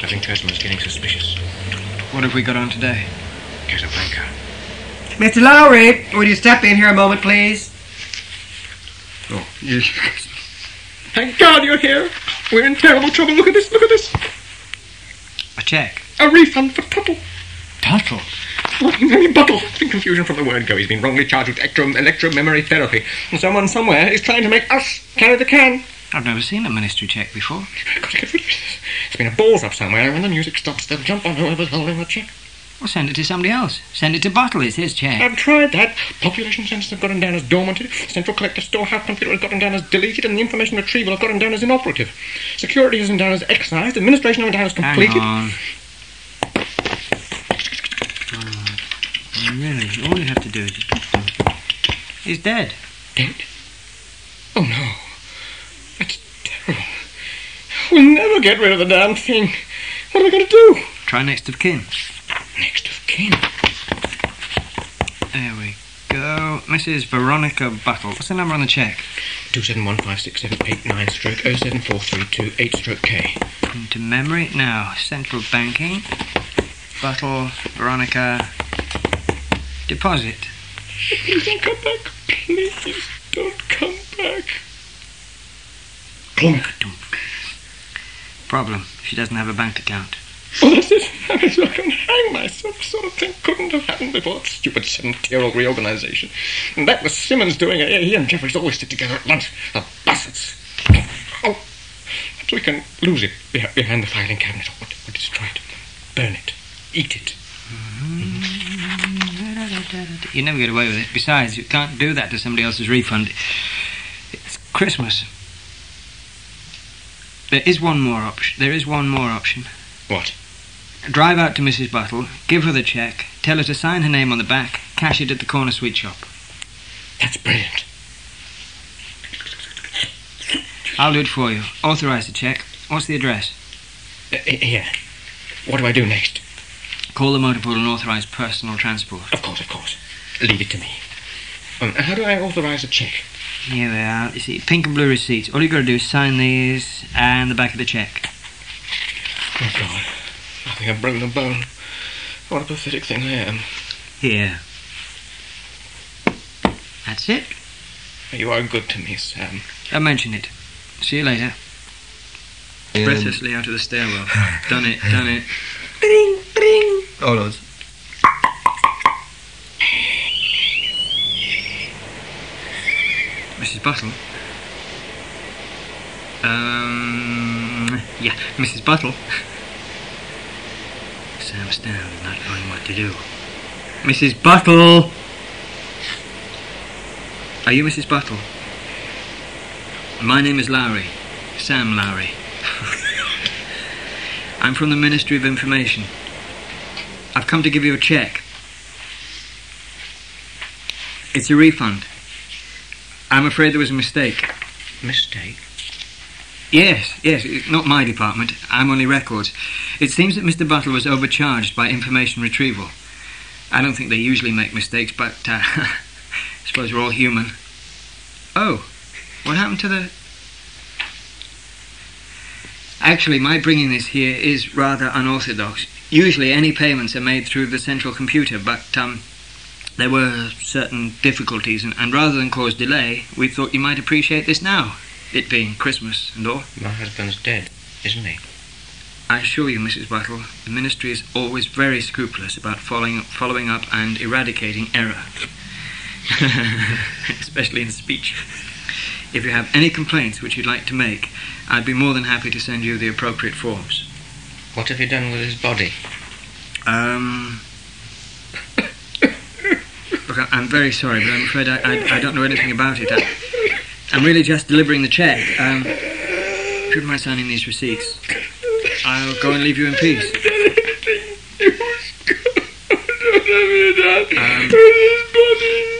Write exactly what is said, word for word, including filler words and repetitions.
think customers getting suspicious. What have we got on today? Casablanca. Mister Lowry, would you step in here a moment, please? Oh, yes. Thank God you're here. We're in terrible trouble. Look at this, look at this. A cheque. A refund for Tuttle. Tuttle? What? Buttle. In confusion from the word go. He's been wrongly charged with electro, electromemory therapy. And someone somewhere is trying to make us carry the can. I've never seen a ministry cheque before. I've got to get rid of this. It's been a balls up somewhere, and when the music stops, they'll jump on whoever's holding the cheque. Well, send it to somebody else. Send it to Bottle. It's his cheque. I've tried that. Population census have got him down as dormanted. Central Collector Storehouse Computer has got him down as deleted, and the information retrieval have got him down as inoperative. Security has him down as excised. Administration have him down as completed. Hang on. Oh, really? All you have to do is... He's dead. Dead? Oh, no. That's terrible. We'll never get rid of the damn thing. What are we going to do? Try next of kin. Next of kin? There we go. Missus Veronica Buttle. What's the number on the cheque? two seven one five six seven eight nine stroke oh seven four three two eight stroke K. Into memory. Now, central banking. Buttle, Veronica. Deposit. Please don't come back. Please don't come back. Clunk. Problem. She doesn't have a bank account. Oh, that's it. I mean, so I can hang myself. Sort of thing couldn't have happened before. Stupid seven-year-old reorganisation. And that was Simmons doing it. He and Jeffries always sit together at lunch. The bastards. Oh, so we can lose it behind the filing cabinet or, or destroy it. Burn it. Eat it. Mm-hmm. You never get away with it. Besides, you can't do that to somebody else's refund. It's Christmas. There is one more option. There is one more option. What? Drive out to Missus Buttle, give her the cheque, tell her to sign her name on the back, cash it at the corner sweet shop. That's brilliant. I'll do it for you. Authorise the cheque. What's the address? Uh, here. What do I do next? Call the motor pool and authorise personal transport. Of course, of course. Leave it to me. Um, how do I authorise a cheque? Here we are. You see, pink and blue receipts. All you've got to do is sign these and the back of the cheque. Oh, God. I think I've broken a bone. What a pathetic thing I am. Here. That's it. You are good to me, Sam. Don't mention it. See you later. Um, Breathlessly out of the stairwell. Done it, done it. Bring, bring. Oh, no. Missus Buttle? Um... Yeah, Missus Buttle. Sam stands, not knowing what to do. Missus Buttle! Are you Missus Buttle? My name is Lowry. Sam Lowry. I'm from the Ministry of Information. I've come to give you a cheque. It's a refund. I'm afraid there was a mistake. Mistake? Yes, yes, it's not my department. I'm only records. It seems that Mister Buttle was overcharged by information retrieval. I don't think they usually make mistakes, but uh, I suppose we're all human. Oh, what happened to the... Actually, my bringing this here is rather unorthodox. Usually any payments are made through the central computer, but um, there were certain difficulties, and, and rather than cause delay, we thought you might appreciate this now, it being Christmas and all. My husband's dead, isn't he? I assure you, Missus Buttle, the Ministry is always very scrupulous about following, following up and eradicating error. Especially in speech. If you have any complaints which you'd like to make, I'd be more than happy to send you the appropriate forms. What have you done with his body? Um... Look, I'm very sorry, but I'm afraid I, I, I don't know anything about it. I, I'm really just delivering the cheque. Um, if you don't mind signing these receipts, I'll go and leave you in peace. What have you done? Um, with his body?